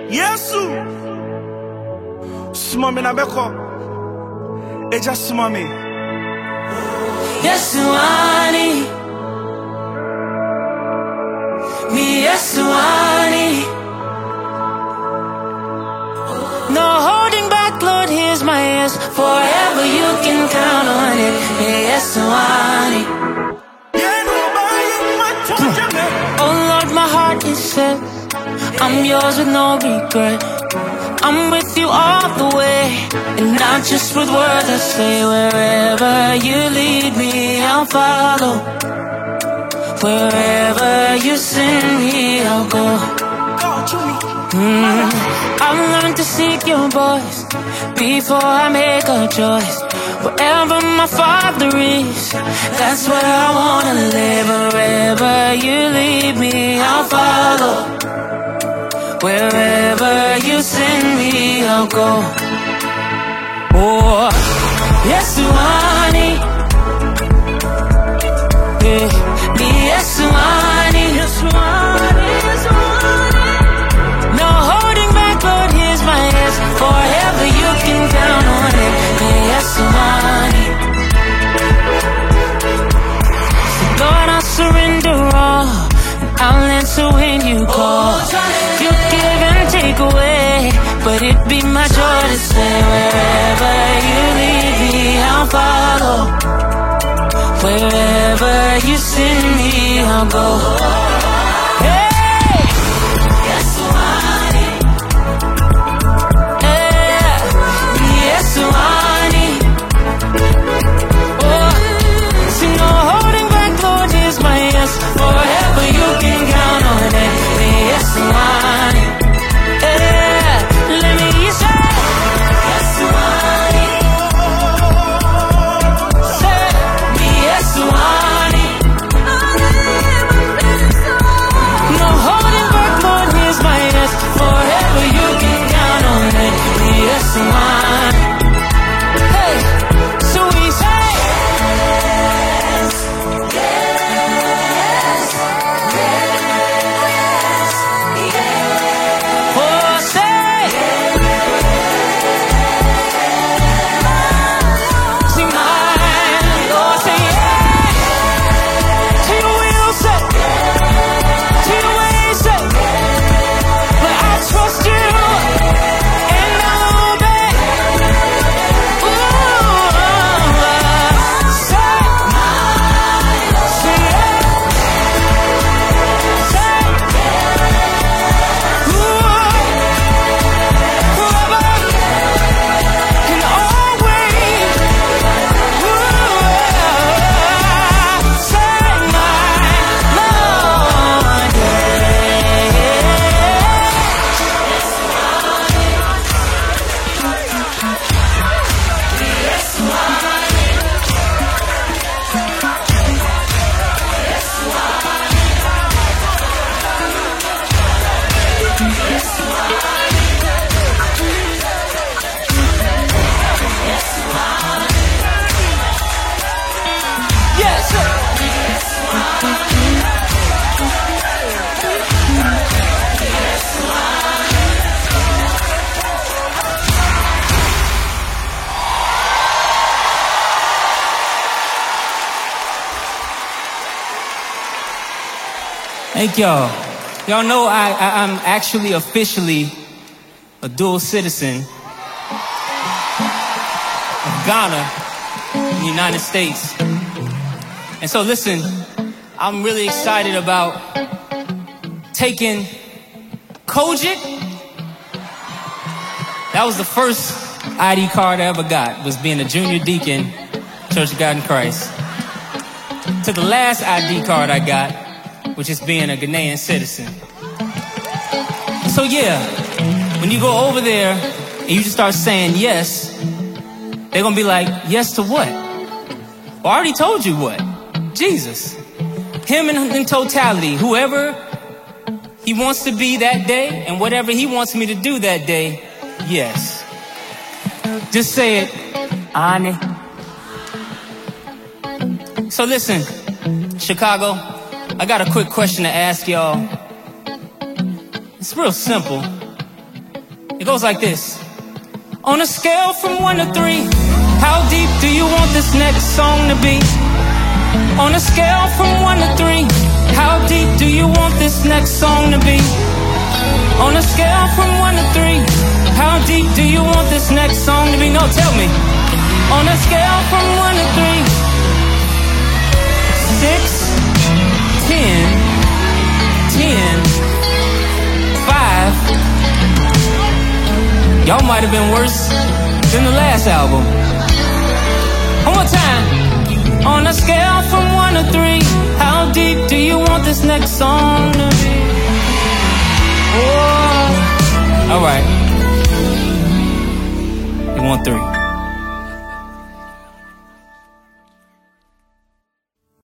Yesu Sumami na beko Eja sumami Yesu ani Mi Yesu ani No holding back, Lord, here's my yes. Forever you can count on it. Mi Yesu ani Oh Lord, my heart is set. I'm yours with no regret. I'm with you all the way, and not just with words I say. Wherever you lead me, I'll follow. Wherever you send me, I'll go. I've learned to seek your voice before I make a choice. Wherever my Father is, that's where I wanna live. Wherever you lead me, I'll follow. Wherever you send me, I'll go. Oh, Yesu ani, yeah, mi Yesu ani, Yesu ani, Yesu ani. No holding back, Lord, here's my yes. Forever you can count on it. Mi Yesu ani. So Lord, I surrender all, and I'll answer when you call. You give and take away, but it be my joy to say, wherever you lead me, I'll follow. Wherever you send me, I'll go. Hey! Yesu ani. Yeah. Yesu ani. Oh, see, no holding back, Lord, is my yes. Forever you can count on it. Yesu ani. Yeah. Let me say, Yesu ani. Say, me Yesu ani. No holding back, Lord, here's my yes. Forever you can count on it. Me Yesu ani. Hey, so we say, yes, yes, yes, yes. Oh, say, sing mine. Oh, say yes to your will, say to your way, say. But I trust you and I'll obey. Ooh, say mine. Say yes. Say ooh, forever and always. Ooh, say mine, Lord, yes, sir. Thank y'all. Y'all know I'm actually officially a dual citizen of Ghana in the United States. And so listen, I'm really excited about taking Kojic. That was the first ID card I ever got, was being a junior deacon, Church of God in Christ. To the last ID card I got, which is being a Ghanaian citizen. So yeah, when you go over there and you just start saying yes, they're gonna be like, yes to what? Well, I already told you what. Jesus. Him in totality, whoever he wants to be that day and whatever he wants me to do that day, yes. Just say it, Ani. So listen, Chicago, I got a quick question to ask y'all. It's real simple. It goes like this. On a scale from 1 to 3, how deep do you want this next song to be? On a scale from 1 to 3, how deep do you want this next song to be? On a scale from 1 to 3, how deep do you want this next song to be? No, tell me. On a scale from 1 to 3, 6, 10, 10, 5. Y'all might have been worse than the last album. One more time. On a scale from 1 to 3, how deep do you want this next song to be? Oh, all right. You want 3.